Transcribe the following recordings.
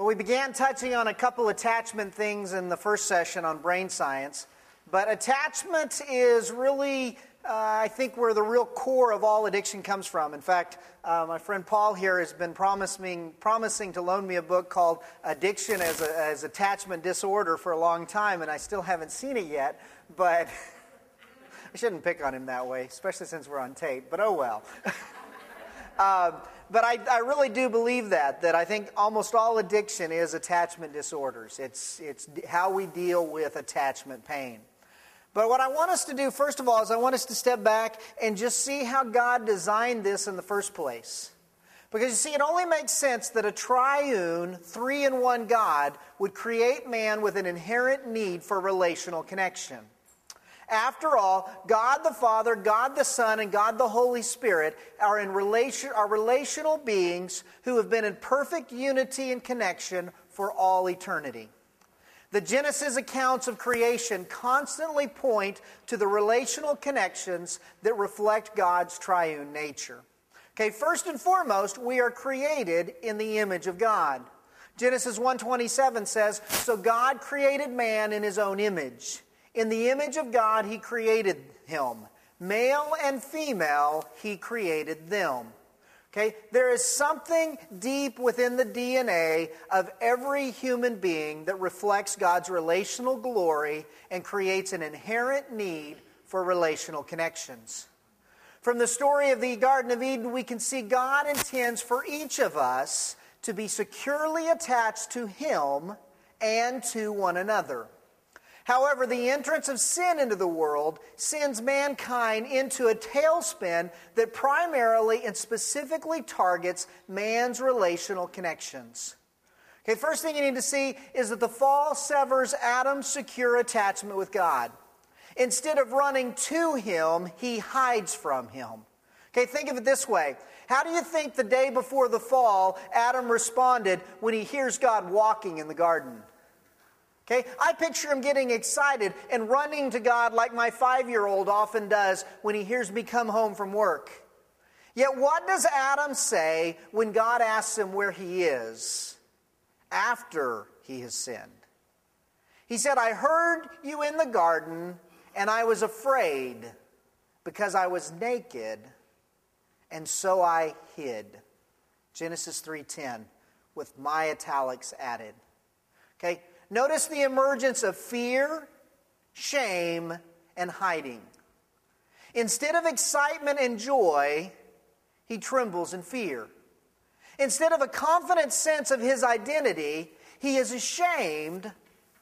We began touching on a couple attachment things in the first session on brain science, but attachment is really, I think, where the real core of all addiction comes from. In fact, my friend Paul here has been promising to loan me a book called Addiction as Attachment Disorder for a long time, and I still haven't seen it yet, but I shouldn't pick on him that way, especially since we're on tape, but oh well. But I really do believe that I think almost all addiction is attachment disorders. It's how we deal with attachment pain. But what I want us to do, first of all, is I want us to step back and just see how God designed this in the first place. Because you see, it only makes sense that a triune, three-in-one God would create man with an inherent need for relational connection. After all, God the Father, God the Son, and God the Holy Spirit are relational beings who have been in perfect unity and connection for all eternity. The Genesis accounts of creation constantly point to the relational connections that reflect God's triune nature. Okay, first and foremost, we are created in the image of God. Genesis 1:27 says, "So God created man in his own image. In the image of God, he created him. Male and female, he created them." Okay? There is something deep within the DNA of every human being that reflects God's relational glory and creates an inherent need for relational connections. From the story of the Garden of Eden, we can see God intends for each of us to be securely attached to Him and to one another. However, the entrance of sin into the world sends mankind into a tailspin that primarily and specifically targets man's relational connections. Okay, first thing you need to see is that the fall severs Adam's secure attachment with God. Instead of running to Him, he hides from Him. Okay, think of it this way. How do you think the day before the fall Adam responded when he hears God walking in the garden? Okay, I picture him getting excited and running to God like my 5-year-old often does when he hears me come home from work. Yet what does Adam say when God asks him where he is after he has sinned? He said, "I heard you in the garden, and I was afraid because I was naked, and so I hid." Genesis 3:10 with my italics added. Okay, notice the emergence of fear, shame, and hiding. Instead of excitement and joy, he trembles in fear. Instead of a confident sense of his identity, he is ashamed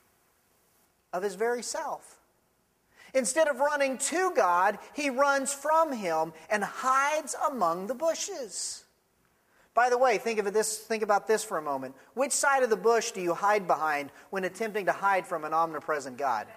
of his very self. Instead of running to God, he runs from Him and hides among the bushes. By the way, think about this for a moment. Which side of the bush do you hide behind when attempting to hide from an omnipresent God?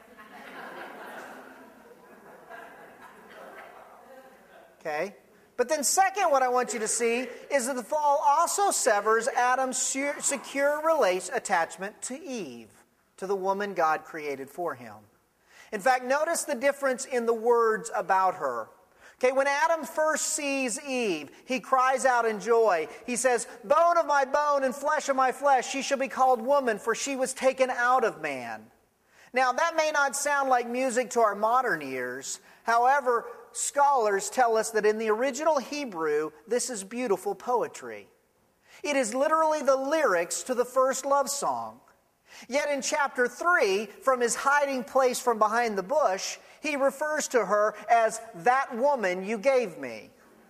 Okay? But then second, what I want you to see is that the fall also severs Adam's secure attachment to Eve, to the woman God created for him. In fact, notice the difference in the words about her. Okay, when Adam first sees Eve, he cries out in joy. He says, "Bone of my bone and flesh of my flesh, she shall be called woman, for she was taken out of man." Now, that may not sound like music to our modern ears. However, scholars tell us that in the original Hebrew, this is beautiful poetry. It is literally the lyrics to the first love song. Yet in chapter 3, from his hiding place from behind the bush, he refers to her as "that woman you gave me."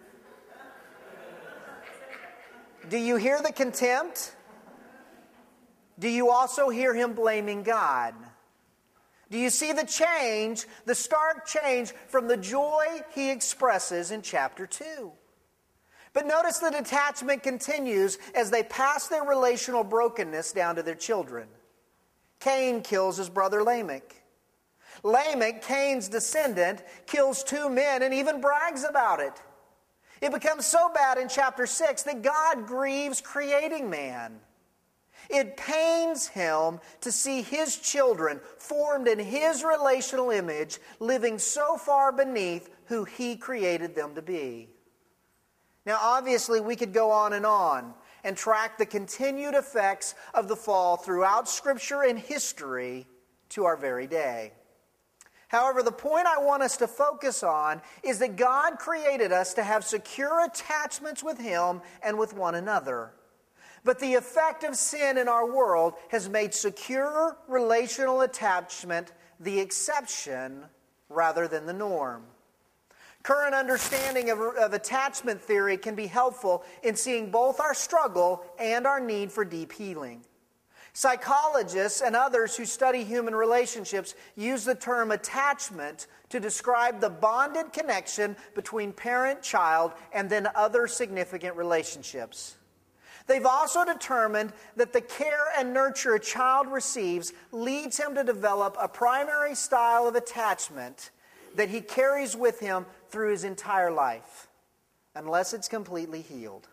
Do you hear the contempt? Do you also hear him blaming God? Do you see the change, the stark change from the joy he expresses in chapter 2? But notice the detachment continues as they pass their relational brokenness down to their children. Cain kills his brother Lamech. Lamech, Cain's descendant, kills 2 men and even brags about it. It becomes so bad in chapter 6 that God grieves creating man. It pains him to see his children, formed in his relational image, living so far beneath who he created them to be. Now, obviously, we could go on and track the continued effects of the fall throughout Scripture and history to our very day. However, the point I want us to focus on is that God created us to have secure attachments with Him and with one another. But the effect of sin in our world has made secure relational attachment the exception rather than the norm. Current understanding of attachment theory can be helpful in seeing both our struggle and our need for deep healing. Psychologists and others who study human relationships use the term attachment to describe the bonded connection between parent-child and then other significant relationships. They've also determined that the care and nurture a child receives leads him to develop a primary style of attachment that he carries with him through his entire life, unless it's completely healed.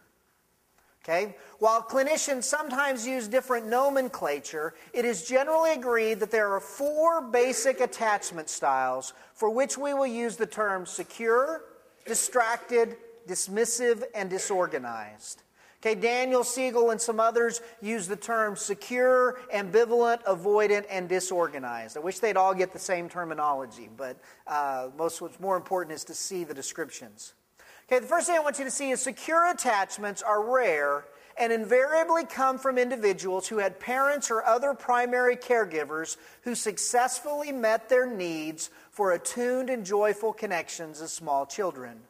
Okay? While clinicians sometimes use different nomenclature, it is generally agreed that there are 4 basic attachment styles for which we will use the terms secure, distracted, dismissive, and disorganized. Okay, Daniel Siegel and some others use the terms secure, ambivalent, avoidant, and disorganized. I wish they'd all get the same terminology, but what's more important is to see the descriptions. Okay, the first thing I want you to see is secure attachments are rare and invariably come from individuals who had parents or other primary caregivers who successfully met their needs for attuned and joyful connections as small children.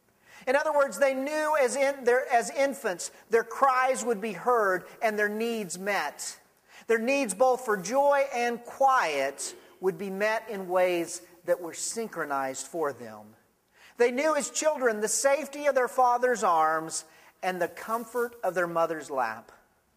In other words, they knew as infants their cries would be heard and their needs met. Their needs both for joy and quiet would be met in ways that were synchronized for them. They knew as children the safety of their father's arms and the comfort of their mother's lap.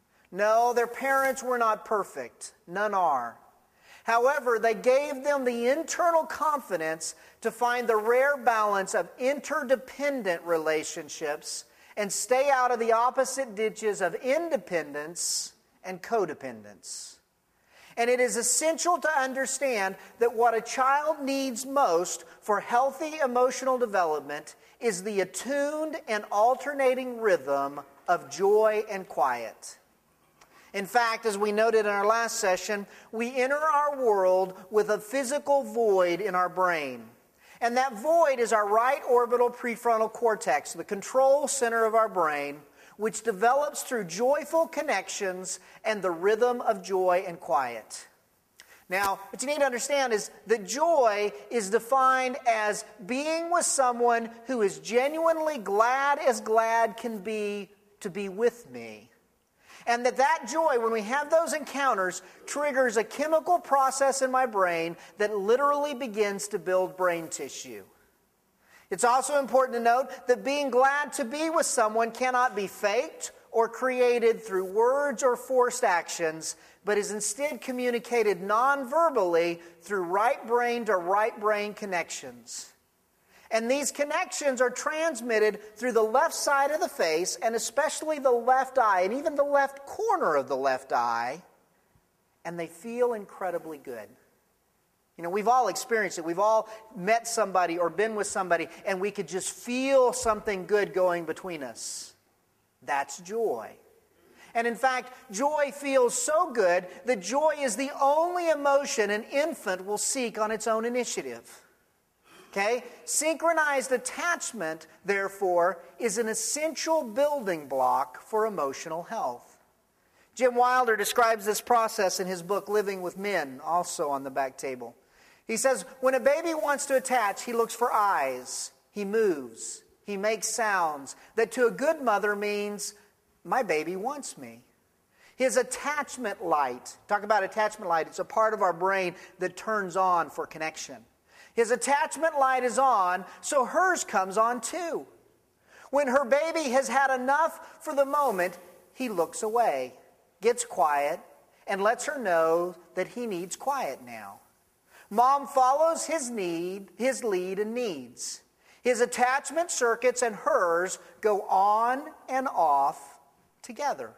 No, their parents were not perfect. None are. However, they gave them the internal confidence to find the rare balance of interdependent relationships and stay out of the opposite ditches of independence and codependence. And it is essential to understand that what a child needs most for healthy emotional development is the attuned and alternating rhythm of joy and quiet. In fact, as we noted in our last session, we enter our world with a physical void in our brain. And that void is our right orbital prefrontal cortex, the control center of our brain, which develops through joyful connections and the rhythm of joy and quiet. Now, what you need to understand is that joy is defined as being with someone who is genuinely glad as glad can be to be with me. And that joy, when we have those encounters, triggers a chemical process in my brain that literally begins to build brain tissue. It's also important to note that being glad to be with someone cannot be faked or created through words or forced actions, but is instead communicated non-verbally through right brain to right brain connections. And these connections are transmitted through the left side of the face, and especially the left eye, and even the left corner of the left eye, and they feel incredibly good. You know, we've all experienced it. We've all met somebody or been with somebody, and we could just feel something good going between us. That's joy. And in fact, joy feels so good that joy is the only emotion an infant will seek on its own initiative. Okay? Synchronized attachment, therefore, is an essential building block for emotional health. Jim Wilder describes this process in his book, Living with Men, also on the back table. He says, when a baby wants to attach, he looks for eyes, he moves, he makes sounds. That to a good mother means, my baby wants me. His attachment light, talk about attachment light, it's a part of our brain that turns on for connection. His attachment light is on, so hers comes on too. When her baby has had enough for the moment, he looks away, gets quiet, and lets her know that he needs quiet now. Mom follows his lead and needs. His attachment circuits and hers go on and off together.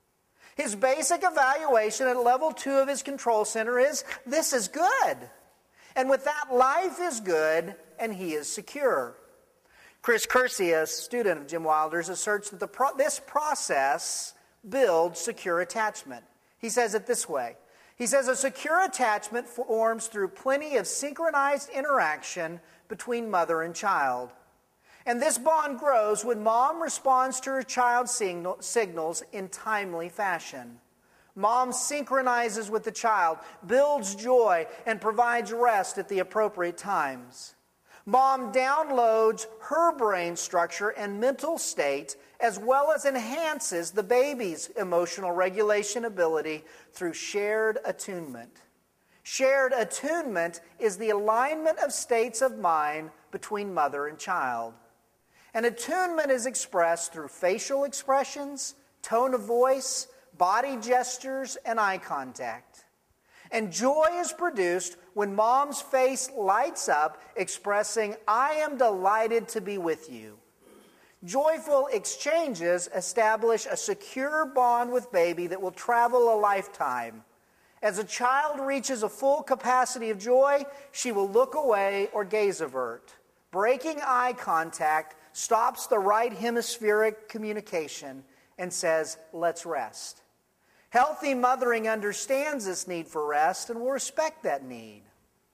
His basic evaluation at level 2 of his control center is, this is good. And with that, life is good and he is secure. Chris Kersey, a student of Jim Wilder's, asserts that this process build secure attachment. He says it this way. He says a secure attachment forms through plenty of synchronized interaction between mother and child. And this bond grows when mom responds to her child's signals in timely fashion. Mom synchronizes with the child, builds joy, and provides rest at the appropriate times. Mom downloads her brain structure and mental state, as well as enhances the baby's emotional regulation ability through shared attunement. Shared attunement is the alignment of states of mind between mother and child. And attunement is expressed through facial expressions, tone of voice, body gestures, and eye contact. And joy is produced when mom's face lights up, expressing, "I am delighted to be with you." Joyful exchanges establish a secure bond with baby that will travel a lifetime. As a child reaches a full capacity of joy, she will look away or gaze avert. Breaking eye contact stops the right hemispheric communication and says, "Let's rest." Healthy mothering understands this need for rest and will respect that need.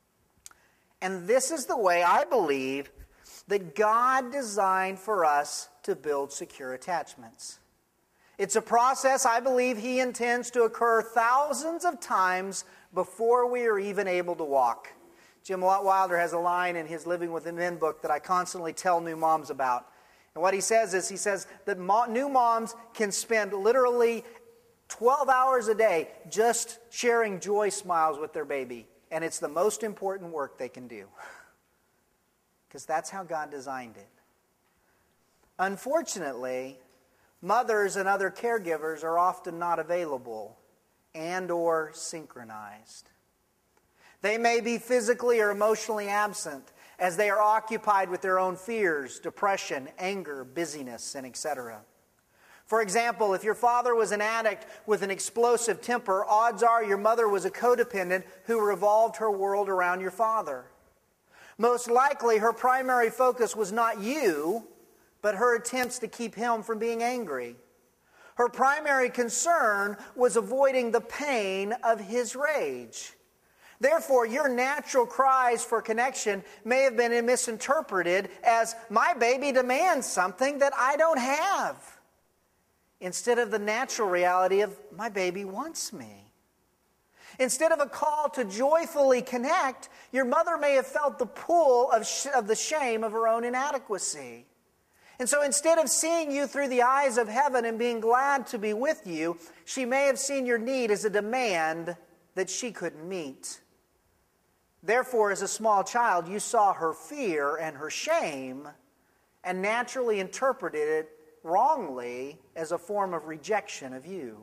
And this is the way I believe that God designed for us to build secure attachments. It's a process I believe He intends to occur thousands of times before we are even able to walk. Jim Wilder has a line in his Living with the Men book that I constantly tell new moms about. And what he says is, he says that new moms can spend literally 12 hours a day just sharing joy smiles with their baby. And it's the most important work they can do. Because that's how God designed it. Unfortunately, mothers and other caregivers are often not available and or synchronized. They may be physically or emotionally absent as they are occupied with their own fears, depression, anger, busyness, and etc. For example, if your father was an addict with an explosive temper, odds are your mother was a codependent who revolved her world around your father. Most likely, her primary focus was not you, but her attempts to keep him from being angry. Her primary concern was avoiding the pain of his rage. Therefore, your natural cries for connection may have been misinterpreted as, "My baby demands something that I don't have," instead of the natural reality of, "My baby wants me." Instead of a call to joyfully connect, your mother may have felt the pull of the shame of her own inadequacy. And so instead of seeing you through the eyes of heaven and being glad to be with you, she may have seen your need as a demand that she couldn't meet. Therefore, as a small child, you saw her fear and her shame and naturally interpreted it wrongly as a form of rejection of you.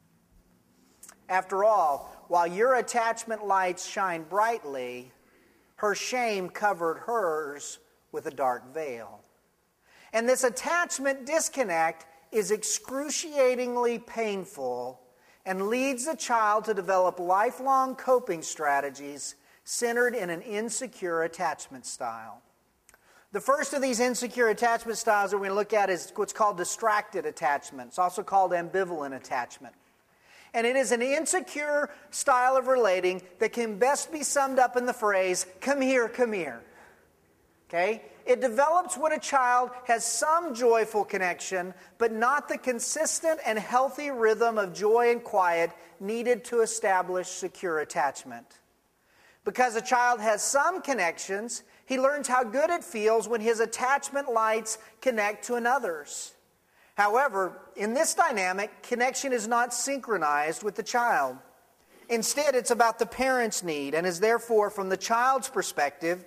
After all, while your attachment lights shine brightly, her shame covered hers with a dark veil. And this attachment disconnect is excruciatingly painful and leads the child to develop lifelong coping strategies centered in an insecure attachment style. The first of these insecure attachment styles that we're going to look at is what's called distracted attachment. It's also called ambivalent attachment. And it is an insecure style of relating that can best be summed up in the phrase, "Come here, come here." Okay? It develops when a child has some joyful connection, but not the consistent and healthy rhythm of joy and quiet needed to establish secure attachment. Because a child has some connections, he learns how good it feels when his attachment lights connect to another's. However, in this dynamic, connection is not synchronized with the child. Instead, it's about the parent's need and is therefore, from the child's perspective,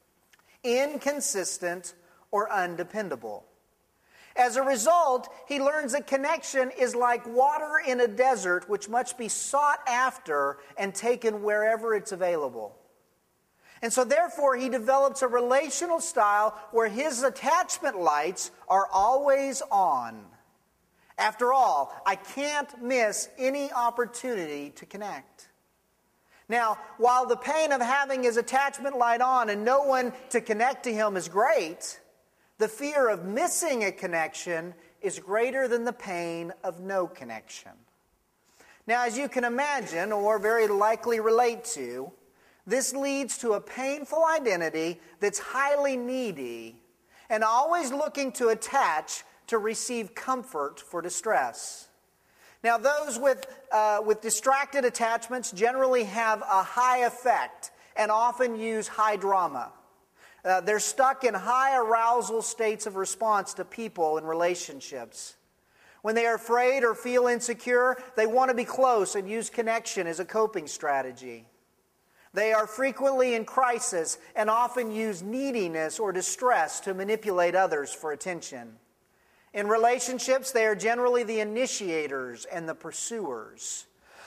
inconsistent or undependable. As a result, he learns that connection is like water in a desert, which must be sought after and taken wherever it's available. And so therefore, he develops a relational style where his attachment lights are always on. After all, I can't miss any opportunity to connect. Now, while the pain of having his attachment light on and no one to connect to him is great, the fear of missing a connection is greater than the pain of no connection. Now, as you can imagine, or very likely relate to, this leads to a painful identity that's highly needy and always looking to attach to receive comfort for distress. Now, those with distracted attachments generally have a high effect and often use high drama. They're stuck in high arousal states of response to people and relationships. When they are afraid or feel insecure, they want to be close and use connection as a coping strategy. They are frequently in crisis and often use neediness or distress to manipulate others for attention. In relationships, they are generally the initiators and the pursuers.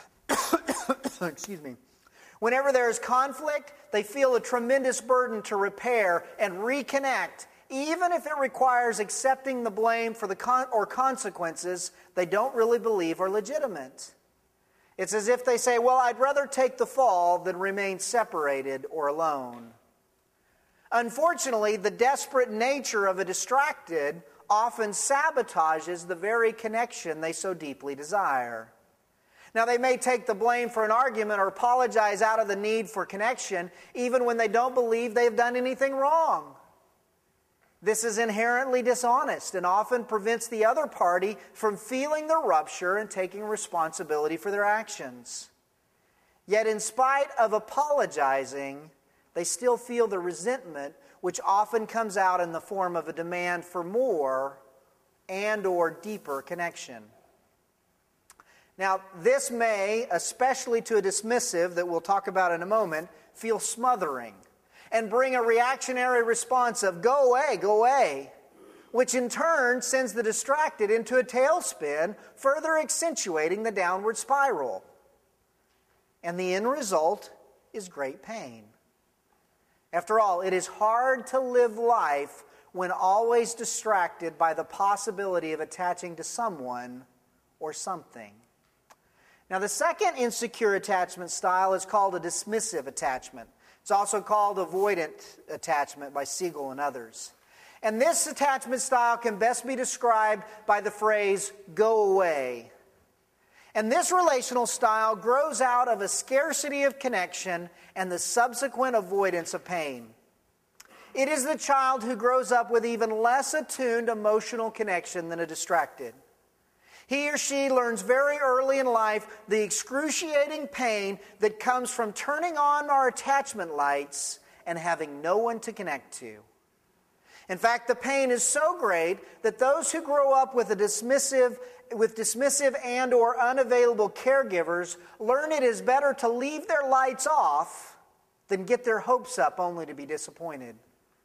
Excuse me. Whenever there is conflict, they feel a tremendous burden to repair and reconnect, even if it requires accepting the blame for the consequences they don't really believe are legitimate. It's as if they say, well, I'd rather take the fall than remain separated or alone. Unfortunately, the desperate nature of a distracted often sabotages the very connection they so deeply desire. Now, they may take the blame for an argument or apologize out of the need for connection, even when they don't believe they've done anything wrong. This is inherently dishonest and often prevents the other party from feeling the rupture and taking responsibility for their actions. Yet, in spite of apologizing, they still feel the resentment, which often comes out in the form of a demand for more and or deeper connection. Now, this may, especially to a dismissive that we'll talk about in a moment, feel smothering and bring a reactionary response of go away, which in turn sends the distracted into a tailspin, further accentuating the downward spiral. And the end result is great pain. After all, it is hard to live life when always distracted by the possibility of attaching to someone or something. Now, the second insecure attachment style is called a dismissive attachment. It's also called avoidant attachment by Siegel and others. And this attachment style can best be described by the phrase, go away. And this relational style grows out of a scarcity of connection and the subsequent avoidance of pain. It is the child who grows up with even less attuned emotional connection than a distracted. He or she learns very early in life the excruciating pain that comes from turning on our attachment lights and having no one to connect to. In fact, the pain is so great that those who grow up with dismissive and or unavailable caregivers learn it is better to leave their lights off than get their hopes up only to be disappointed.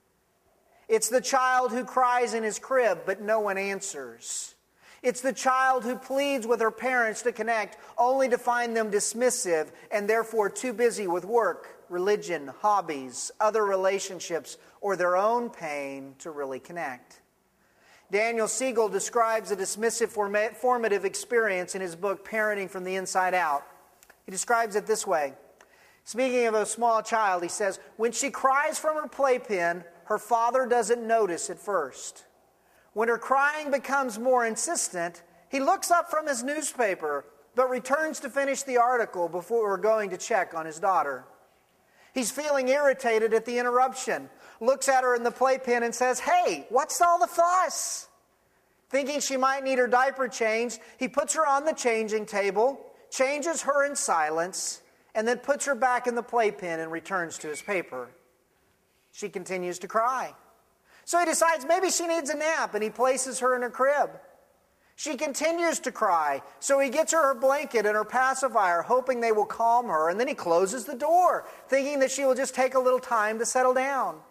It's the child who cries in his crib but no one answers. It's the child who pleads with her parents to connect only to find them dismissive and therefore too busy with work, religion, hobbies, other relationships, or their own pain to really connect. Daniel Siegel describes a dismissive formative experience in his book, Parenting from the Inside Out. He describes it this way. Speaking of a small child, he says, when she cries from her playpen, her father doesn't notice at first. When her crying becomes more insistent, he looks up from his newspaper, but returns to finish the article before going to check on his daughter. He's feeling irritated at the interruption, looks at her in the playpen and says, "Hey, what's all the fuss?" Thinking she might need her diaper changed, he puts her on the changing table, changes her in silence, and then puts her back in the playpen and returns to his paper. She continues to cry. So he decides maybe she needs a nap, and he places her in her crib. She continues to cry, so he gets her blanket and her pacifier, hoping they will calm her, and then he closes the door, thinking that she will just take a little time to settle down.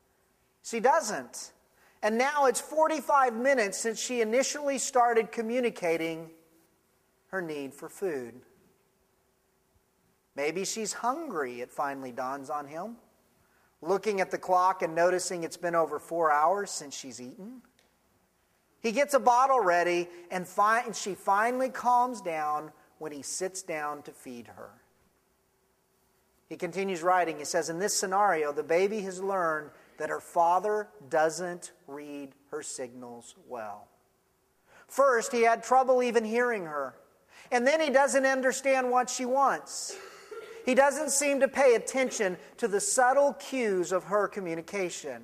She doesn't. And now it's 45 minutes since she initially started communicating her need for food. Maybe she's hungry, it finally dawns on him. Looking at the clock and noticing it's been over 4 hours since she's eaten. He gets a bottle ready, and she finally calms down when he sits down to feed her. He continues writing. He says, in this scenario, the baby has learned that her father doesn't read her signals well. First, he had trouble even hearing her. And then he doesn't understand what she wants. He doesn't seem to pay attention to the subtle cues of her communication.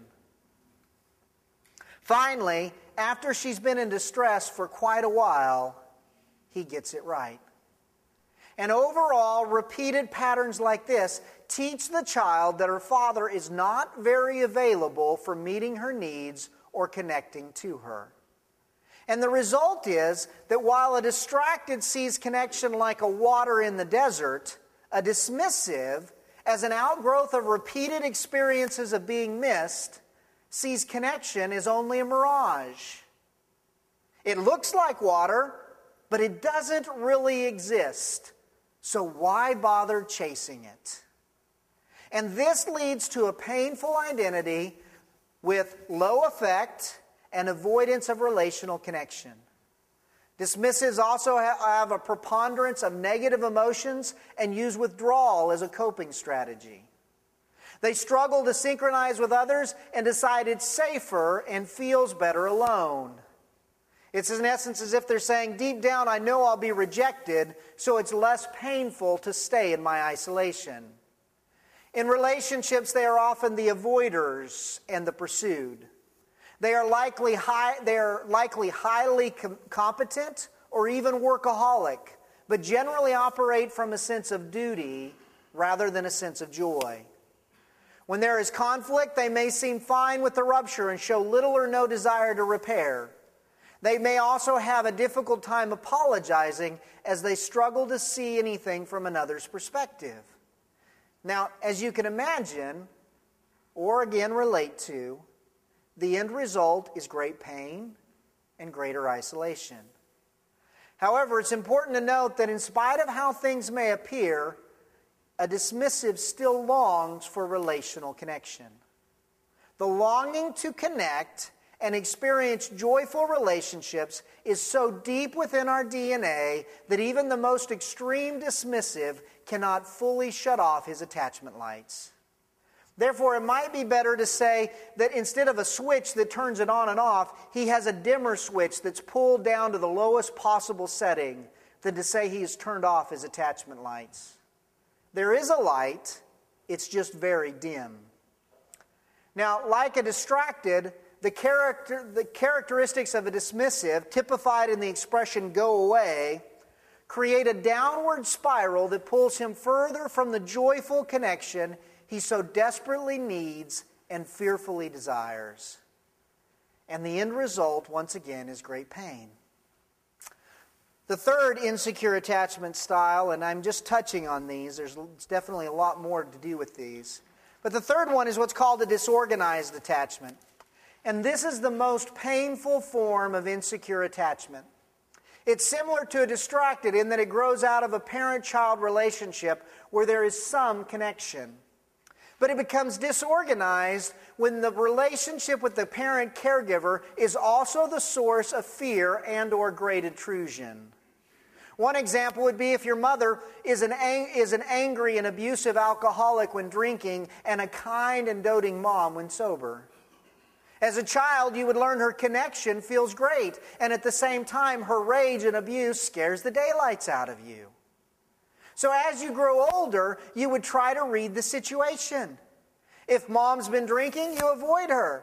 Finally, after she's been in distress for quite a while, he gets it right. And overall, repeated patterns like this teach the child that her father is not very available for meeting her needs or connecting to her. And the result is that while a distracted sees connection like a water in the desert, a dismissive, as an outgrowth of repeated experiences of being missed, sees connection as only a mirage. It looks like water, but it doesn't really exist. So why bother chasing it? And this leads to a painful identity with low affect and avoidance of relational connection. Dismissives also have a preponderance of negative emotions and use withdrawal as a coping strategy. They struggle to synchronize with others and decide it's safer and feels better alone. It's in essence as if they're saying, deep down, I know I'll be rejected, so it's less painful to stay in my isolation. In relationships, they are often the avoiders and the pursued. They are likely highly competent or even workaholic, but generally operate from a sense of duty rather than a sense of joy. When there is conflict, they may seem fine with the rupture and show little or no desire to repair. They may also have a difficult time apologizing as they struggle to see anything from another's perspective. Now, as you can imagine, or again relate to, the end result is great pain and greater isolation. However, it's important to note that in spite of how things may appear, a dismissive still longs for relational connection. The longing to connect and experience joyful relationships is so deep within our DNA that even the most extreme dismissive cannot fully shut off his attachment lights. Therefore, it might be better to say that instead of a switch that turns it on and off, he has a dimmer switch that's pulled down to the lowest possible setting than to say he has turned off his attachment lights. There is a light, it's just very dim. Now, like a distracted, the characteristics of a dismissive, typified in the expression go away, create a downward spiral that pulls him further from the joyful connection he so desperately needs and fearfully desires. And the end result, once again, is great pain. The third insecure attachment style, and I'm just touching on these, there's definitely a lot more to do with these, but the third one is what's called a disorganized attachment. And this is the most painful form of insecure attachment. It's similar to a distracted in that it grows out of a parent-child relationship where there is some connection. But it becomes disorganized when the relationship with the parent-caregiver is also the source of fear and or great intrusion. One example would be if your mother is an angry and abusive alcoholic when drinking and a kind and doting mom when sober. As a child, you would learn her connection feels great, and at the same time, her rage and abuse scares the daylights out of you. So as you grow older, you would try to read the situation. If mom's been drinking, you avoid her.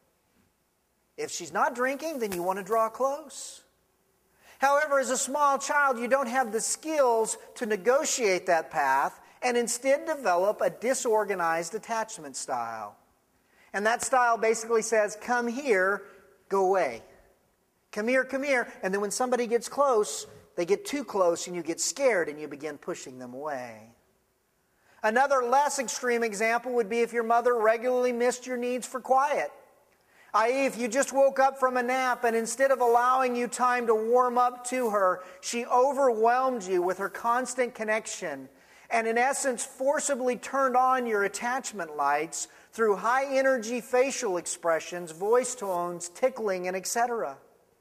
If she's not drinking, then you want to draw close. However, as a small child, you don't have the skills to negotiate that path and instead develop a disorganized attachment style. And that style basically says, come here, go away. Come here, and then when somebody gets close, they get too close and you get scared and you begin pushing them away. Another less extreme example would be if your mother regularly missed your needs for quiet. I.e., if you just woke up from a nap and instead of allowing you time to warm up to her, she overwhelmed you with her constant connection and in essence forcibly turned on your attachment lights through high-energy facial expressions, voice tones, tickling, and etc.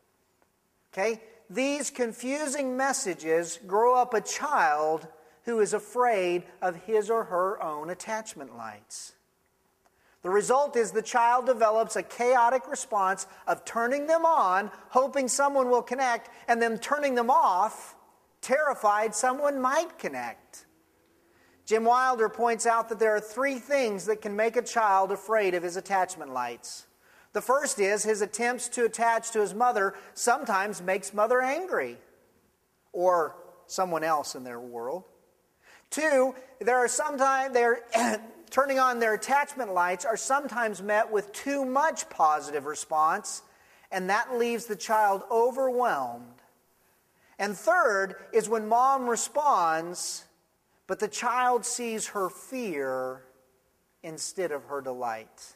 Okay? These confusing messages grow up a child who is afraid of his or her own attachment lights. The result is the child develops a chaotic response of turning them on, hoping someone will connect, and then turning them off, terrified someone might connect. Jim Wilder points out that there are 3 things that can make a child afraid of his attachment lights. The first is his attempts to attach to his mother sometimes makes mother angry, or someone else in their world. 2, turning on their attachment lights are sometimes met with too much positive response, and that leaves the child overwhelmed. And 3rd is when mom responds, but the child sees her fear instead of her delight.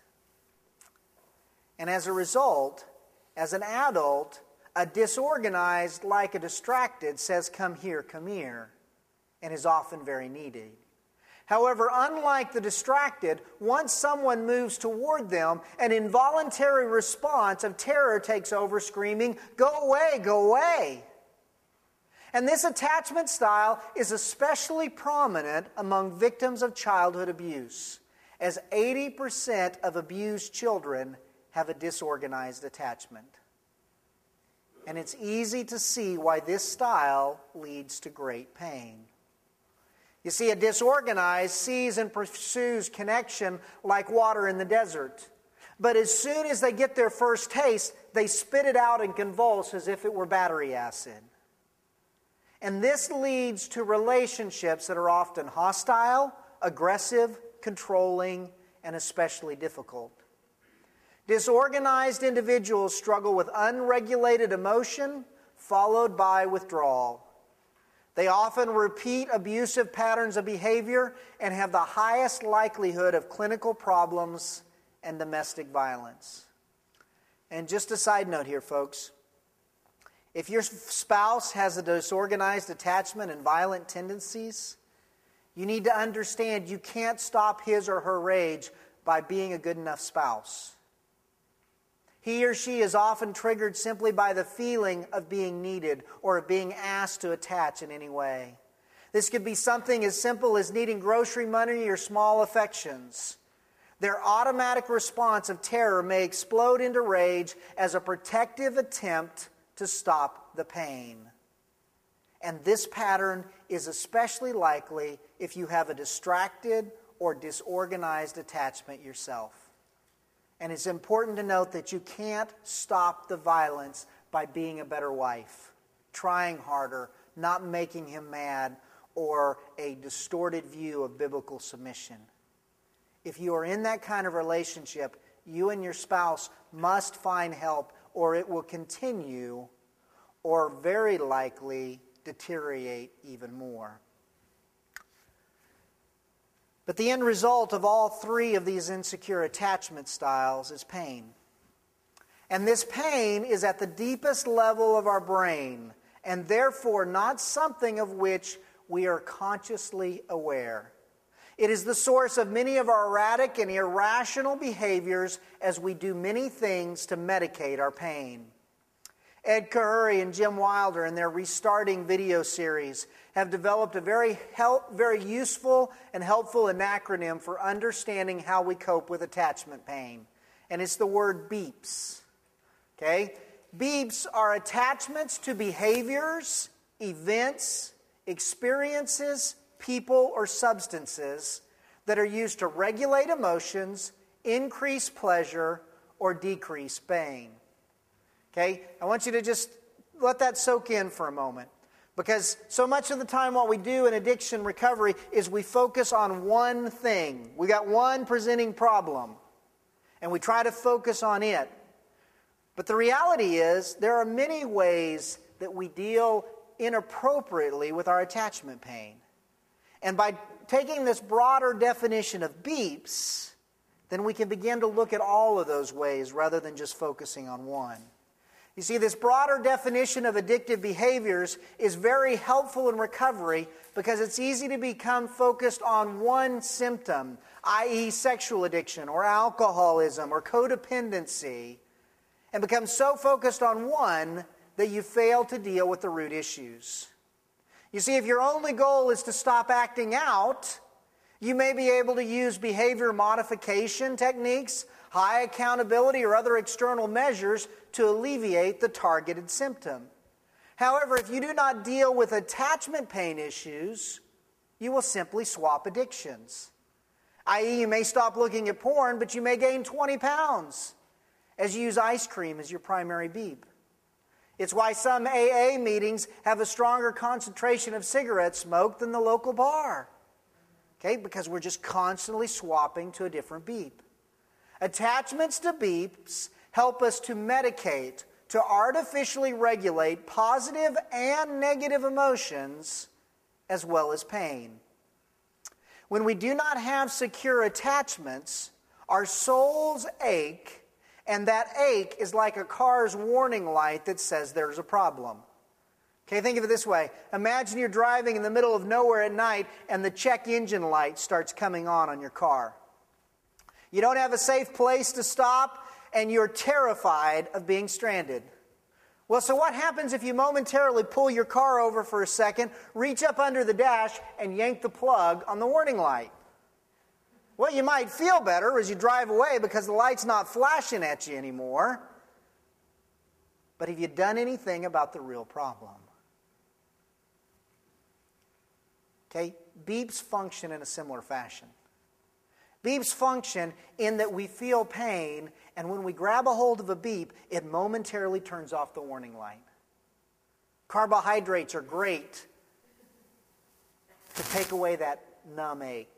And as a result, as an adult, a disorganized like a distracted says, come here, and is often very needy. However, unlike the distracted, once someone moves toward them, an involuntary response of terror takes over, screaming, go away, go away. And this attachment style is especially prominent among victims of childhood abuse, as 80% of abused children have a disorganized attachment. And it's easy to see why this style leads to great pain. You see, a disorganized sees and pursues connection like water in the desert. But as soon as they get their first taste, they spit it out and convulse as if it were battery acid. And this leads to relationships that are often hostile, aggressive, controlling, and especially difficult. Disorganized individuals struggle with unregulated emotion, followed by withdrawal. They often repeat abusive patterns of behavior and have the highest likelihood of clinical problems and domestic violence. And just a side note here, folks. If your spouse has a disorganized attachment and violent tendencies, you need to understand you can't stop his or her rage by being a good enough spouse. He or she is often triggered simply by the feeling of being needed or of being asked to attach in any way. This could be something as simple as needing grocery money or small affections. Their automatic response of terror may explode into rage as a protective attempt to stop the pain. And this pattern is especially likely if you have a distracted or disorganized attachment yourself. And it's important to note that you can't stop the violence by being a better wife, trying harder, not making him mad, or a distorted view of biblical submission. If you are in that kind of relationship, you and your spouse must find help, or it will continue, or very likely deteriorate even more. But the end result of all 3 of these insecure attachment styles is pain. And this pain is at the deepest level of our brain, and therefore not something of which we are consciously aware. It is the source of many of our erratic and irrational behaviors as we do many things to medicate our pain. Ed Kahuri and Jim Wilder, in their Restarting video series, have developed a very useful and helpful acronym for understanding how we cope with attachment pain. And it's the word BEEPS. Okay? BEEPS are attachments to behaviors, events, experiences, people, or substances that are used to regulate emotions, increase pleasure, or decrease pain. Okay? I want you to just let that soak in for a moment. Because so much of the time what we do in addiction recovery is we focus on one thing. We got one presenting problem, and we try to focus on it. But the reality is there are many ways that we deal inappropriately with our attachment pain. And by taking this broader definition of BEEPS, then we can begin to look at all of those ways rather than just focusing on one. You see, this broader definition of addictive behaviors is very helpful in recovery because it's easy to become focused on one symptom, i.e. sexual addiction or alcoholism or codependency, and become so focused on one that you fail to deal with the root issues. You see, if your only goal is to stop acting out, You may be able to use behavior modification techniques, high accountability, or other external measures to alleviate the targeted symptom. However, if you do not deal with attachment pain issues, you will simply swap addictions. I.e., you may stop looking at porn, but you may gain 20 pounds as you use ice cream as your primary beep. It's why some AA meetings have a stronger concentration of cigarette smoke than the local bar. Okay, because we're just constantly swapping to a different beep. Attachments to beeps help us to medicate, to artificially regulate positive and negative emotions as well as pain. When we do not have secure attachments, our souls ache, and that ache is like a car's warning light that says there's a problem. Okay, think of it this way. Imagine you're driving in the middle of nowhere at night and the check engine light starts coming on your car. You don't have a safe place to stop and you're terrified of being stranded. Well, so what happens if you momentarily pull your car over for a second, reach up under the dash, and yank the plug on the warning light? Well, you might feel better as you drive away because the light's not flashing at you anymore. But have you done anything about the real problem? Okay, beeps function in a similar fashion. Beeps function in that we feel pain, and when we grab a hold of a beep, it momentarily turns off the warning light. Carbohydrates are great to take away that numb ache.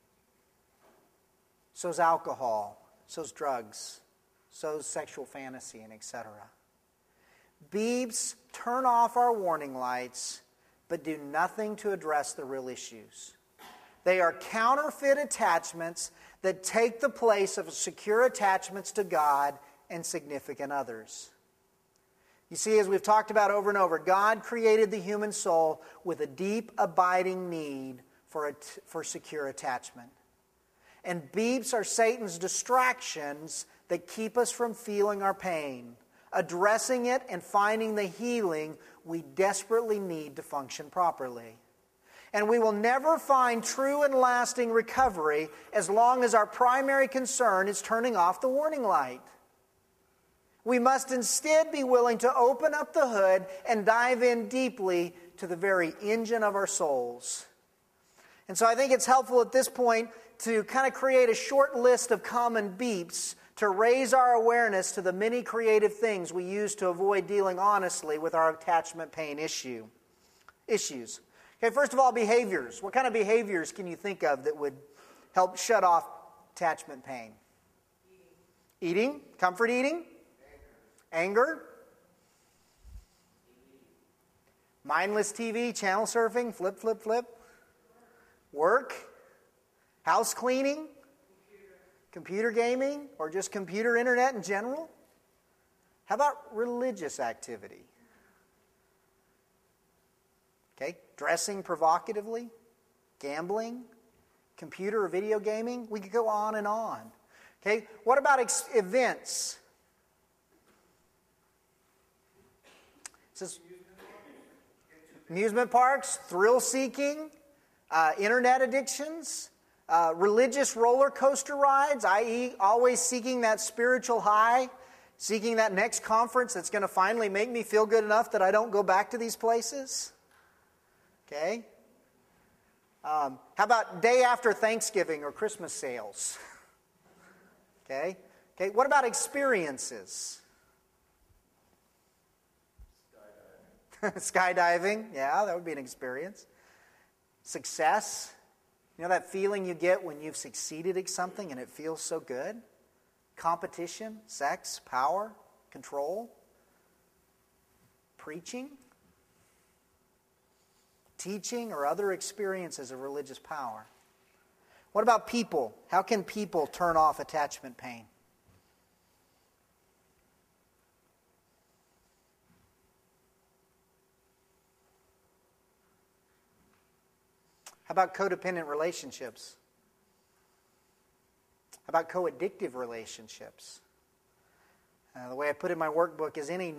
So's alcohol, so's drugs, so's sexual fantasy, and etc. Beeps turn off our warning lights, but do nothing to address the real issues. They are counterfeit attachments that take the place of secure attachments to God and significant others. You see, as we've talked about over and over, God created the human soul with a deep, abiding need for secure attachment. And beeps are Satan's distractions that keep us from feeling our pain, addressing it, and finding the healing we desperately need to function properly. And we will never find true and lasting recovery as long as our primary concern is turning off the warning light. We must instead be willing to open up the hood and dive in deeply to the very engine of our souls. And so I think it's helpful at this point to kind of create a short list of common beeps to raise our awareness to the many creative things we use to avoid dealing honestly with our attachment pain issues. Okay, first of all, behaviors. What kind of behaviors can you think of that would help shut off attachment pain? Eating? Comfort eating? Anger? Mindless TV, channel surfing, flip. Work? House cleaning? Computer gaming, or just computer internet in general? How about religious activity? Okay, dressing provocatively, gambling, computer or video gaming. We could go on and on. Okay, what about events? It says amusement parks, thrill-seeking, internet addictions, religious roller coaster rides, i.e. always seeking that spiritual high, seeking that next conference that's going to finally make me feel good enough that I don't go back to these places. Okay? How about day after Thanksgiving or Christmas sales? Okay? Okay, what about experiences? Skydiving, yeah, that would be an experience. Success. You know that feeling you get when you've succeeded at something and it feels so good? Competition, sex, power, control. Preaching. Teaching or other experiences of religious power. What about people? How can people turn off attachment pain? How about codependent relationships? How about co-addictive relationships? The way I put it in my workbook is any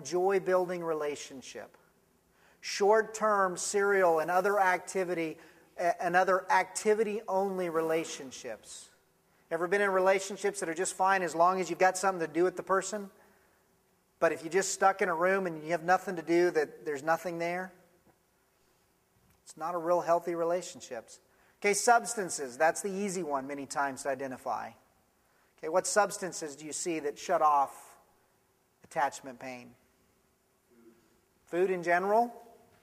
non-joy-building relationship. Short-term serial and other activity and other activity-only relationships. Ever been in relationships that are just fine as long as you've got something to do with the person? But if you're just stuck in a room and you have nothing to do, that there's nothing there? It's not a real healthy relationships. Okay, substances. That's the easy one many times to identify. Okay, what substances do you see that shut off attachment pain? Food in general?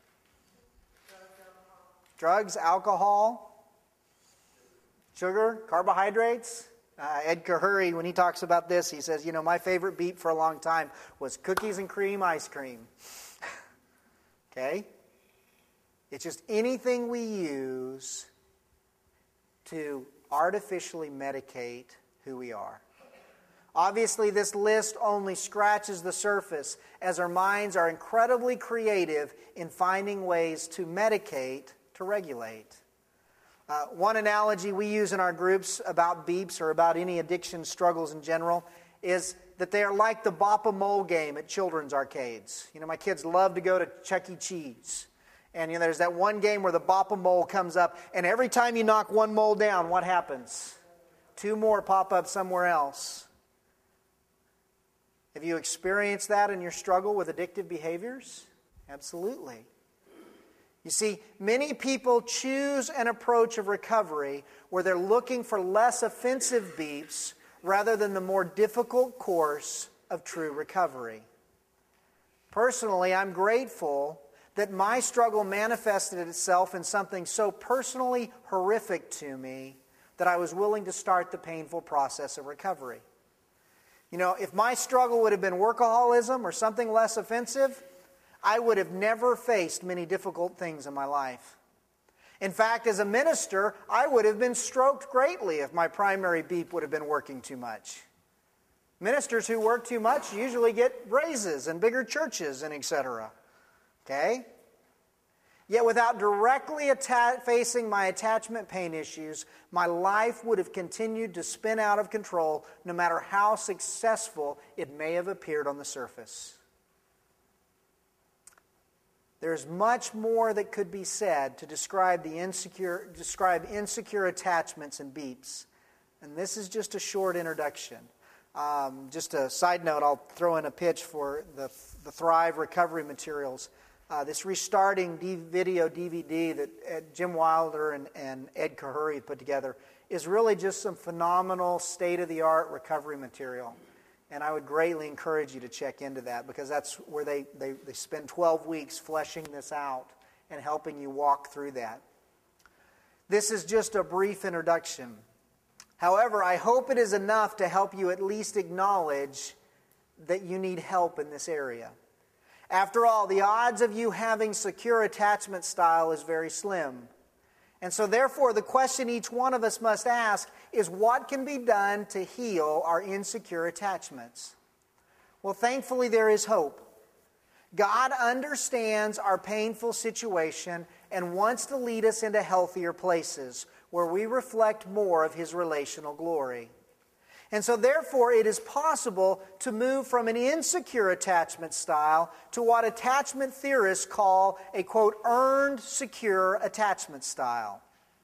Drugs, alcohol, sugar, carbohydrates. Ed Kahuri, when he talks about this, he says, my favorite beat for a long time was cookies and cream ice cream. Okay? It's just anything we use to artificially medicate who we are. Obviously, this list only scratches the surface, as our minds are incredibly creative in finding ways to medicate, to regulate. One analogy we use in our groups about beeps or about any addiction struggles in general is that they are like the Bop-A-Mole game at children's arcades. My kids love to go to Chuck E. Cheese. And there's that one game where the Bop-A-Mole comes up, and every time you knock one mole down, what happens? 2 more pop up somewhere else. Have you experienced that in your struggle with addictive behaviors? Absolutely. You see, many people choose an approach of recovery where they're looking for less offensive beeps rather than the more difficult course of true recovery. Personally, I'm grateful that my struggle manifested itself in something so personally horrific to me that I was willing to start the painful process of recovery. If my struggle would have been workaholism or something less offensive, I would have never faced many difficult things in my life. In fact, as a minister, I would have been stroked greatly if my primary beep would have been working too much. Ministers who work too much usually get raises and bigger churches and etc. Okay? Yet without directly facing my attachment pain issues, my life would have continued to spin out of control no matter how successful it may have appeared on the surface. There's much more that could be said to describe insecure attachments and beeps. And this is just a short introduction. Just a side note, I'll throw in a pitch for the Thrive recovery materials. This restarting video DVD that Jim Wilder and Ed Kahuri put together is really just some phenomenal state-of-the-art recovery material. And I would greatly encourage you to check into that, because that's where they spend 12 weeks fleshing this out and helping you walk through that. This is just a brief introduction. However, I hope it is enough to help you at least acknowledge that you need help in this area. After all, the odds of you having secure attachment style is very slim. And so therefore, the question each one of us must ask is, what can be done to heal our insecure attachments? Well, thankfully, there is hope. God understands our painful situation and wants to lead us into healthier places where we reflect more of His relational glory. And so therefore, it is possible to move from an insecure attachment style to what attachment theorists call a, quote, earned secure attachment style.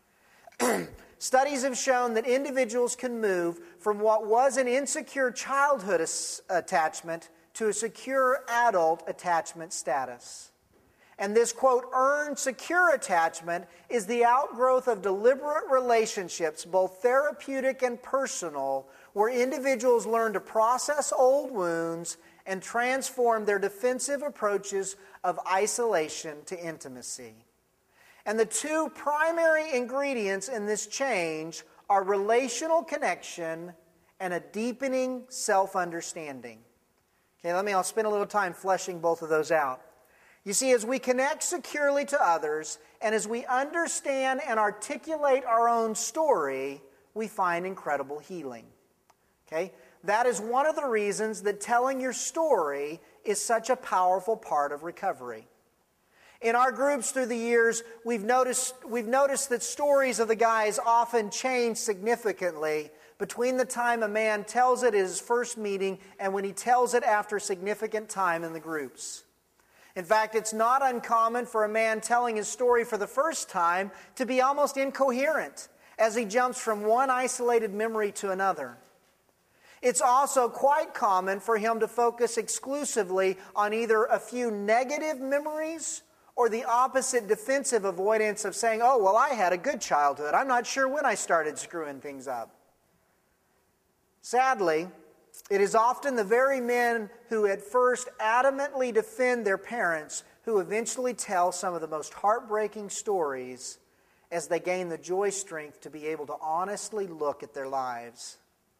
Studies have shown that individuals can move from what was an insecure childhood attachment to a secure adult attachment status. And this, quote, earned secure attachment is the outgrowth of deliberate relationships, both therapeutic and personal, where individuals learn to process old wounds and transform their defensive approaches of isolation to intimacy. And the 2 primary ingredients in this change are relational connection and a deepening self-understanding. Okay, I'll spend a little time fleshing both of those out. You see, as we connect securely to others, and as we understand and articulate our own story, we find incredible healing. Okay? That is one of the reasons that telling your story is such a powerful part of recovery. In our groups through the years, we've noticed that stories of the guys often change significantly between the time a man tells it at his first meeting and when he tells it after significant time in the groups. In fact, it's not uncommon for a man telling his story for the first time to be almost incoherent as he jumps from one isolated memory to another. It's also quite common for him to focus exclusively on either a few negative memories or the opposite defensive avoidance of saying, oh, well, I had a good childhood. I'm not sure when I started screwing things up. Sadly, it is often the very men who at first adamantly defend their parents who eventually tell some of the most heartbreaking stories as they gain the joy strength to be able to honestly look at their lives.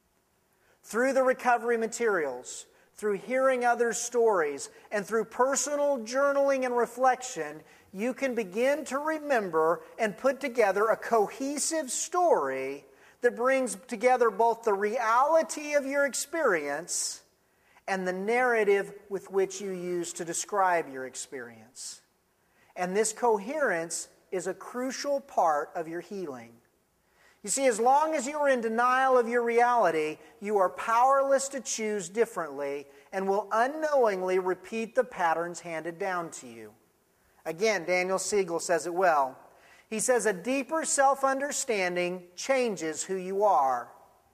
Through the recovery materials, through hearing others' stories, and through personal journaling and reflection, you can begin to remember and put together a cohesive story that brings together both the reality of your experience and the narrative with which you use to describe your experience. And this coherence is a crucial part of your healing. You see, as long as you are in denial of your reality, you are powerless to choose differently and will unknowingly repeat the patterns handed down to you. Again, Daniel Siegel says it well. He says, a deeper self-understanding changes who you are.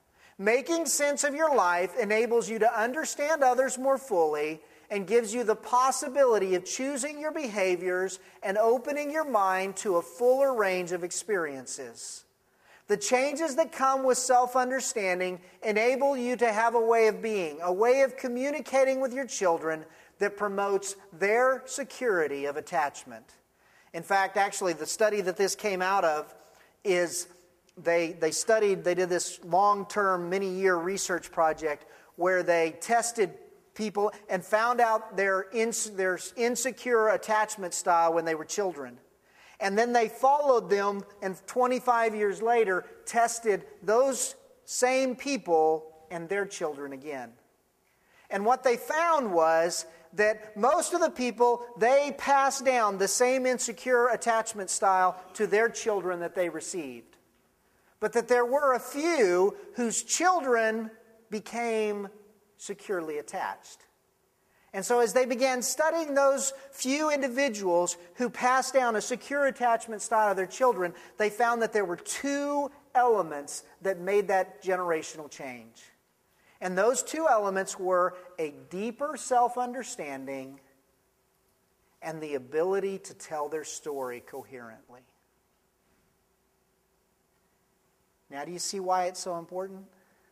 Making sense of your life enables you to understand others more fully and gives you the possibility of choosing your behaviors and opening your mind to a fuller range of experiences. The changes that come with self-understanding enable you to have a way of being, a way of communicating with your children that promotes their security of attachment. In fact, actually, the study that this came out of is they did this long-term, many-year research project where they tested people and found out their insecure attachment style when they were children. And then they followed them and 25 years later tested those same people and their children again. And what they found was that most of the people, they passed down the same insecure attachment style to their children that they received. But that there were a few whose children became securely attached. And so as they began studying those few individuals who passed down a secure attachment style to their children, they found that there were two elements that made that generational change. And those two elements were a deeper self-understanding and the ability to tell their story coherently. Now, do you see why it's so important?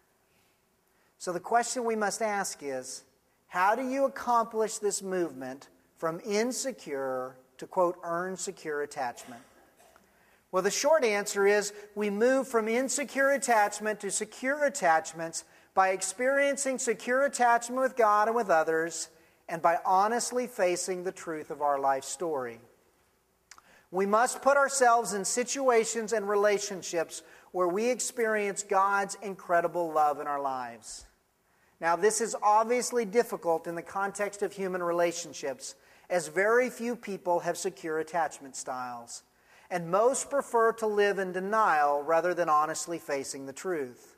So the question we must ask is, how do you accomplish this movement from insecure to, quote, earn secure attachment? Well, the short answer is we move from insecure attachment to secure attachments by experiencing secure attachment with God and with others, and by honestly facing the truth of our life story. We must put ourselves in situations and relationships where we experience God's incredible love in our lives. Now, this is obviously difficult in the context of human relationships, as very few people have secure attachment styles, and most prefer to live in denial rather than honestly facing the truth.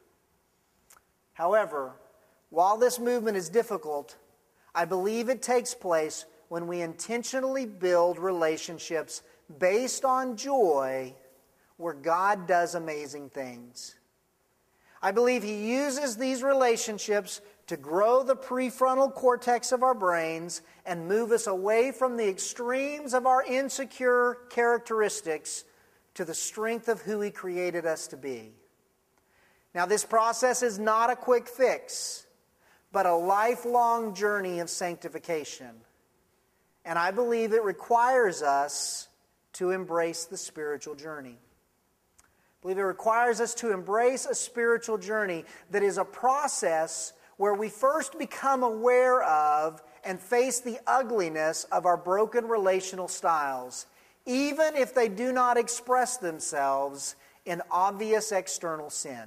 However, while this movement is difficult, I believe it takes place when we intentionally build relationships based on joy where God does amazing things. I believe He uses these relationships to grow the prefrontal cortex of our brains and move us away from the extremes of our insecure characteristics to the strength of who He created us to be. Now, this process is not a quick fix, but a lifelong journey of sanctification. And I believe it requires us to embrace the spiritual journey. I believe it requires us to embrace a spiritual journey that is a process where we first become aware of and face the ugliness of our broken relational styles, even if they do not express themselves in obvious external sin.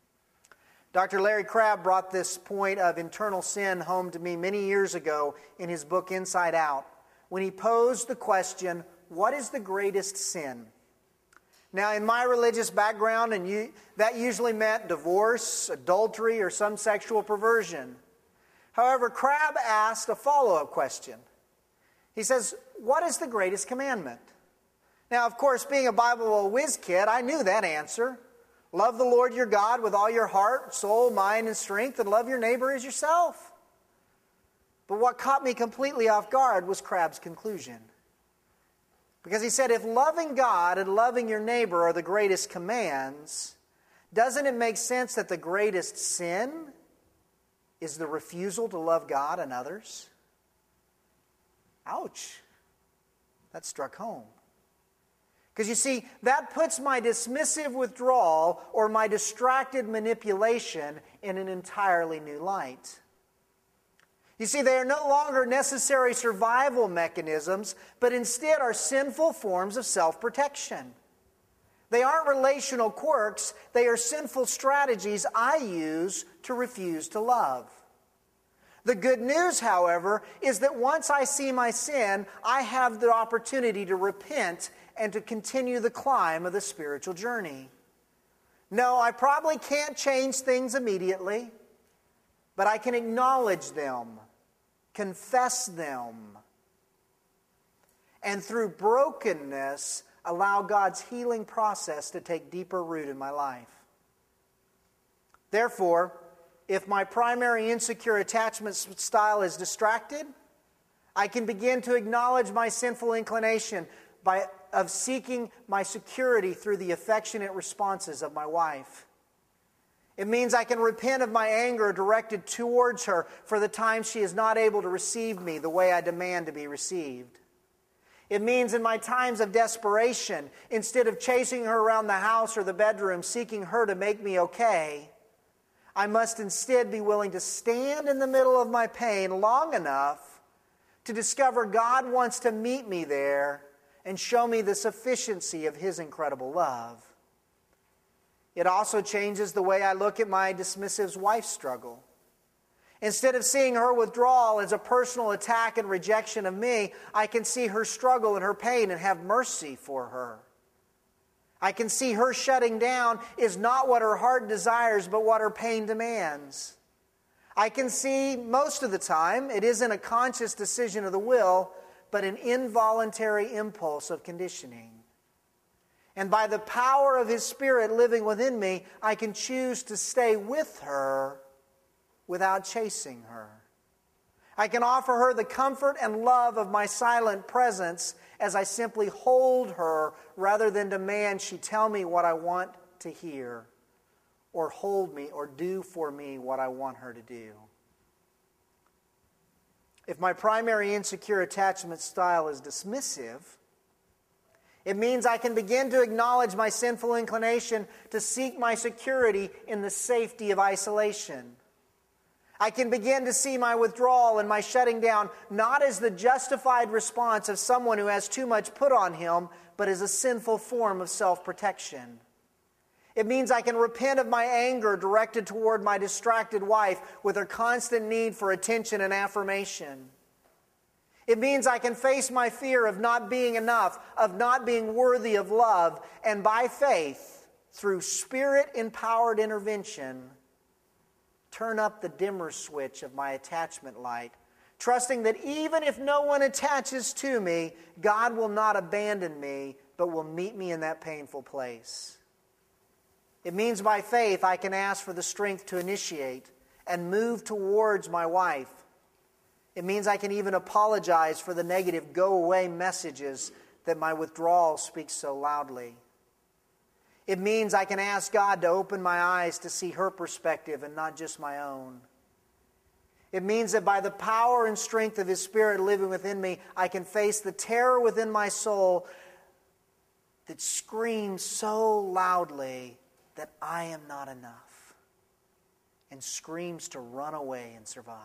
Dr. Larry Crabb brought this point of internal sin home to me many years ago in his book Inside Out, when he posed the question, what is the greatest sin? Now, in my religious background, that usually meant divorce, adultery, or some sexual perversion. However, Crabb asked a follow-up question. He says, what is the greatest commandment? Now, of course, being a Bible whiz kid, I knew that answer. Love the Lord your God with all your heart, soul, mind, and strength, and love your neighbor as yourself. But what caught me completely off guard was Crabb's conclusion. Because he said, if loving God and loving your neighbor are the greatest commands, doesn't it make sense that the greatest sin is the refusal to love God and others? Ouch. That struck home. Because you see, that puts my dismissive withdrawal or my distracted manipulation in an entirely new light. You see, they are no longer necessary survival mechanisms, but instead are sinful forms of self-protection. They aren't relational quirks, they are sinful strategies I use to refuse to love. The good news, however, is that once I see my sin, I have the opportunity to repent and to continue the climb of the spiritual journey. No, I probably can't change things immediately, but I can acknowledge them, confess them, and through brokenness, allow God's healing process to take deeper root in my life. Therefore, if my primary insecure attachment style is distracted, I can begin to acknowledge my sinful inclination of seeking my security through the affectionate responses of my wife. It means I can repent of my anger directed towards her for the time she is not able to receive me the way I demand to be received. It means in my times of desperation, instead of chasing her around the house or the bedroom, seeking her to make me okay, I must instead be willing to stand in the middle of my pain long enough to discover God wants to meet me there and show me the sufficiency of His incredible love. It also changes the way I look at my dismissive wife's struggle. Instead of seeing her withdrawal as a personal attack and rejection of me, I can see her struggle and her pain and have mercy for her. I can see her shutting down is not what her heart desires, but what her pain demands. I can see most of the time it isn't a conscious decision of the will, but an involuntary impulse of conditioning. And by the power of His Spirit living within me, I can choose to stay with her without chasing her. I can offer her the comfort and love of my silent presence as I simply hold her rather than demand she tell me what I want to hear or hold me or do for me what I want her to do. If my primary insecure attachment style is dismissive, it means I can begin to acknowledge my sinful inclination to seek my security in the safety of isolation. I can begin to see my withdrawal and my shutting down not as the justified response of someone who has too much put on him, but as a sinful form of self-protection. It means I can repent of my anger directed toward my distracted wife with her constant need for attention and affirmation. It means I can face my fear of not being enough, of not being worthy of love, and by faith, through Spirit-empowered intervention, turn up the dimmer switch of my attachment light, trusting that even if no one attaches to me, God will not abandon me, but will meet me in that painful place. It means by faith I can ask for the strength to initiate and move towards my wife. It means I can even apologize for the negative go-away messages that my withdrawal speaks so loudly. It means I can ask God to open my eyes to see her perspective and not just my own. It means that by the power and strength of His Spirit living within me, I can face the terror within my soul that screams so loudly that I am not enough and screams to run away and survive.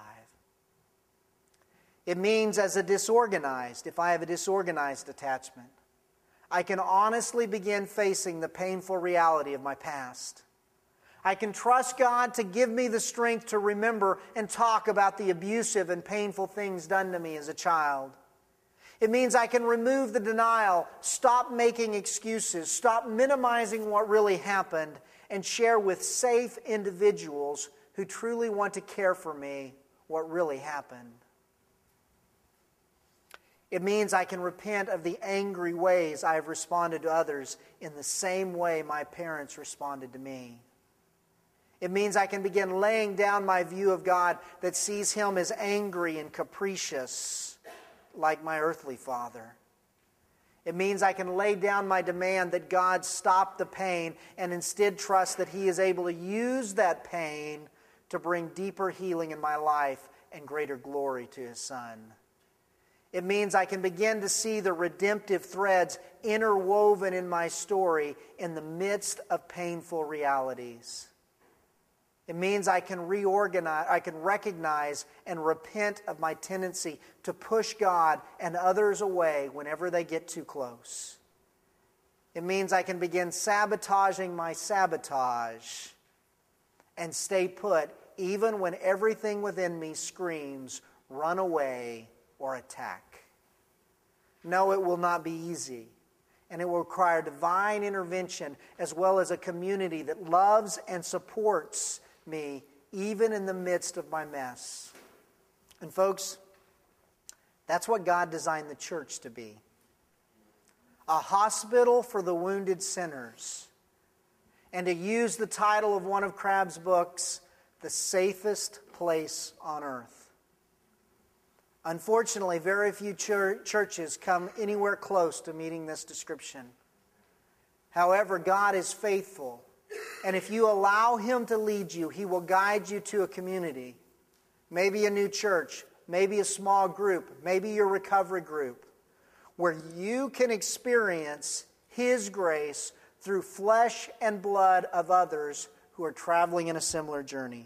It means if I have a disorganized attachment, I can honestly begin facing the painful reality of my past. I can trust God to give me the strength to remember and talk about the abusive and painful things done to me as a child. It means I can remove the denial, stop making excuses, stop minimizing what really happened, and share with safe individuals who truly want to care for me what really happened. It means I can repent of the angry ways I have responded to others in the same way my parents responded to me. It means I can begin laying down my view of God that sees Him as angry and capricious, like my earthly father. It means I can lay down my demand that God stop the pain and instead trust that He is able to use that pain to bring deeper healing in my life and greater glory to His Son. It means I can begin to see the redemptive threads interwoven in my story in the midst of painful realities. It means I can reorganize, I can recognize and repent of my tendency to push God and others away whenever they get too close. It means I can begin sabotaging my sabotage and stay put even when everything within me screams, run away or attack. No, it will not be easy. And it will require divine intervention as well as a community that loves and supports me even in the midst of my mess. And folks, that's what God designed the church to be. A hospital for the wounded sinners. And to use the title of one of Crabb's books, the safest place on earth. Unfortunately, very few churches come anywhere close to meeting this description. However, God is faithful. And if you allow Him to lead you, He will guide you to a community. Maybe a new church, maybe a small group, maybe your recovery group, where you can experience His grace through flesh and blood of others who are traveling in a similar journey.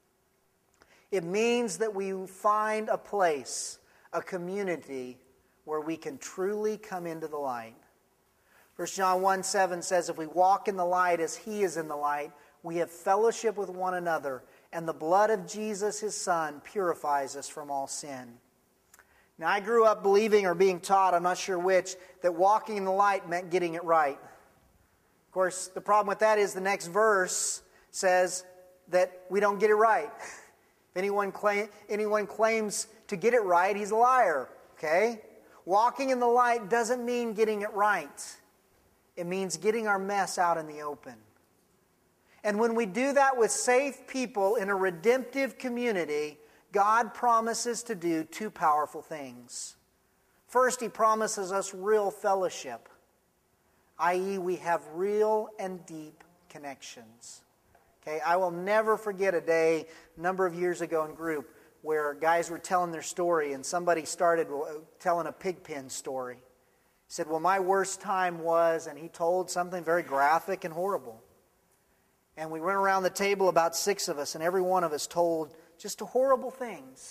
It means that we find a place, a community, where we can truly come into the light. 1 John 1:7 says, if we walk in the light as He is in the light, we have fellowship with one another, and the blood of Jesus, His Son, purifies us from all sin. Now, I grew up believing or being taught, I'm not sure which, that walking in the light meant getting it right. Of course, the problem with that is the next verse says that we don't get it right. If anyone claims to get it right, he's a liar. Okay? Walking in the light doesn't mean getting it right. It means getting our mess out in the open. And when we do that with safe people in a redemptive community, God promises to do two powerful things. First, He promises us real fellowship, i.e., we have real and deep connections. Okay, I will never forget a day a number of years ago in group where guys were telling their story and somebody started telling a pig pen story. He said, well, my worst time was, and he told something very graphic and horrible. And we went around the table, about 6 of us, and every one of us told just horrible things.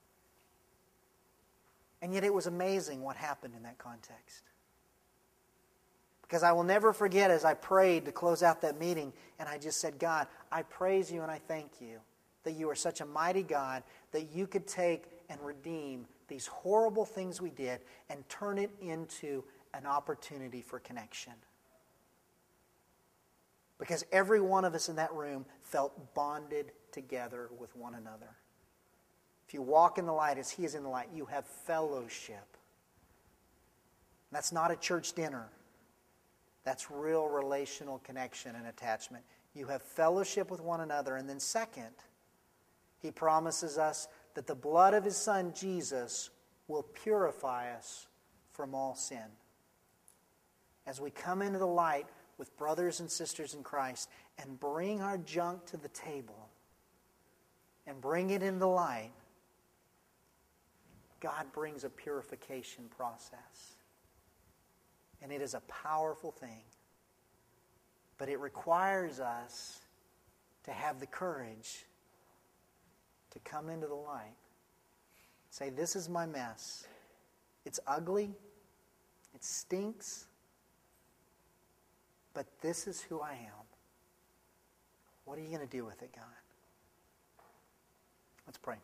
And yet it was amazing what happened in that context. Because I will never forget as I prayed to close out that meeting, and I just said, God, I praise You and I thank You that You are such a mighty God that You could take and redeem these horrible things we did and turn it into an opportunity for connection. Because every one of us in that room felt bonded together with one another. If you walk in the light as He is in the light, you have fellowship. That's not a church dinner. That's real relational connection and attachment. You have fellowship with one another. And then second, He promises us that the blood of His Son, Jesus, will purify us from all sin. As we come into the light with brothers and sisters in Christ and bring our junk to the table and bring it into the light, God brings a purification process. And it is a powerful thing. But it requires us to have the courage to come into the light. Say, this is my mess. It's ugly. It stinks. But this is who I am. What are you going to do with it, God? Let's pray.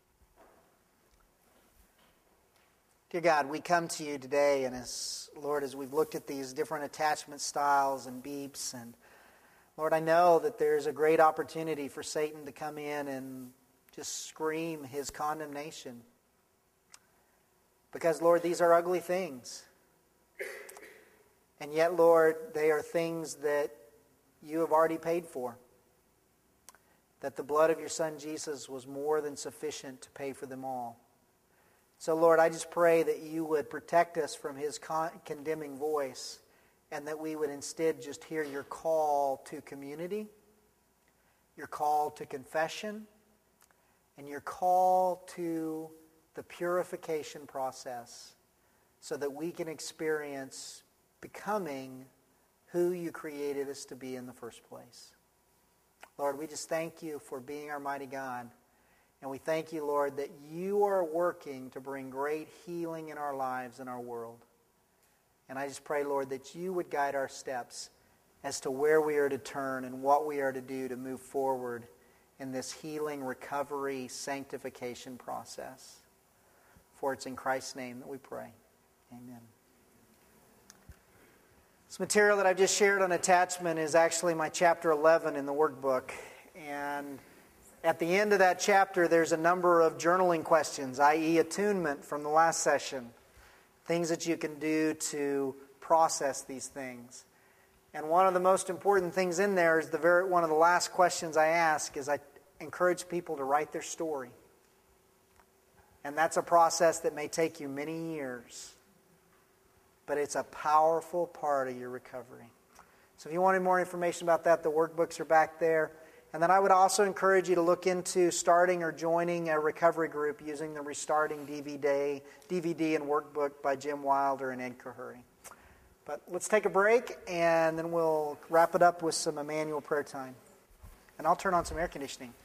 Dear God, we come to You today, and as we've looked at these different attachment styles and beeps, and Lord, I know that there's a great opportunity for Satan to come in and just scream his condemnation. Because, Lord, these are ugly things. And yet, Lord, they are things that you have already paid for. That the blood of your Son Jesus was more than sufficient to pay for them all. So, Lord, I just pray that you would protect us from his condemning voice, and that we would instead just hear your call to community, your call to confession, and your call to the purification process, so that we can experience becoming who you created us to be in the first place. Lord, we just thank you for being our mighty God. And we thank you, Lord, that you are working to bring great healing in our lives and our world. And I just pray, Lord, that you would guide our steps as to where we are to turn and what we are to do to move forward in this healing, recovery, sanctification process. For it's in Christ's name that we pray. Amen. This material that I've just shared on attachment is actually my chapter 11 in the workbook. And at the end of that chapter, there's a number of journaling questions, i.e. attunement from the last session. Things that you can do to process these things. And one of the most important things in there is one of the last questions I ask is I encourage people to write their story. And that's a process that may take you many years. But it's a powerful part of your recovery. So if you wanted more information about that, the workbooks are back there. And then I would also encourage you to look into starting or joining a recovery group using the Restarting DVD and workbook by Jim Wilder and Ed Kahuri. But let's take a break, and then we'll wrap it up with some Emmanuel prayer time. And I'll turn on some air conditioning.